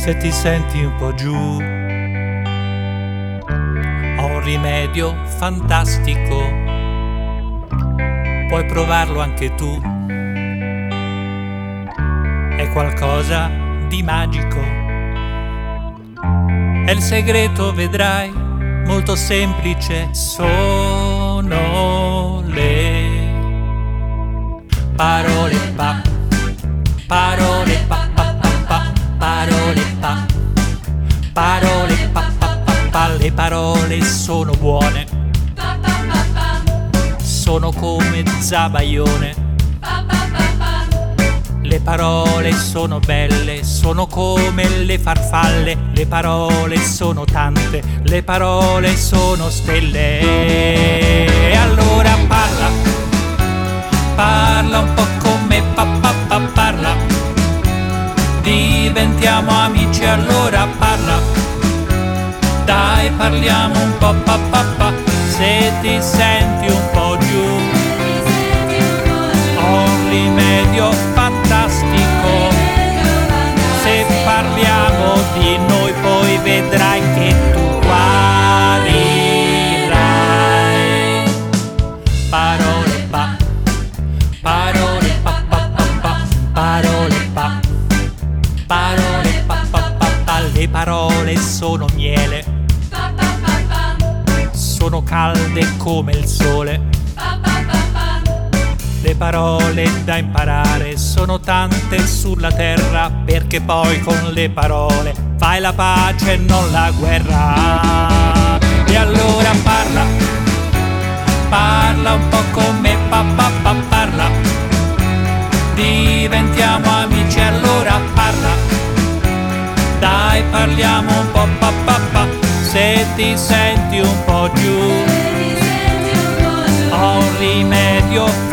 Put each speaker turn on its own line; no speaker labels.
Se ti senti un po' giù, ho un rimedio fantastico, puoi provarlo anche tu. È qualcosa di magico, è il segreto, vedrai, molto semplice. Sono le parole pa, parole pa pa pa pa, parole pa, parole pa pa pa pa. Le parole sono buone, sono come zabaione. Le parole sono belle, sono come le farfalle. Le parole sono tante, le parole sono stelle. E allora parla, parla un po' con me, parla. Diventiamo amici, allora parla. Dai, parliamo un po', se ti senti un po' giù, ho un rimedio fantastico. Se parliamo di noi, poi vedrai che tu guarirai. Parole pa, parole pa pa pa pa, parole pa, parole pa pa pa pa. Le parole sono miele, sono calde come il sole. Le parole da imparare sono tante sulla terra, perché poi con le parole fai la pace e non la guerra. E allora parla, parla un po' con me, parla. Diventiamo amici, allora parla. Dai, parliamo un po', se ti senti un po' giù, ho un rimedio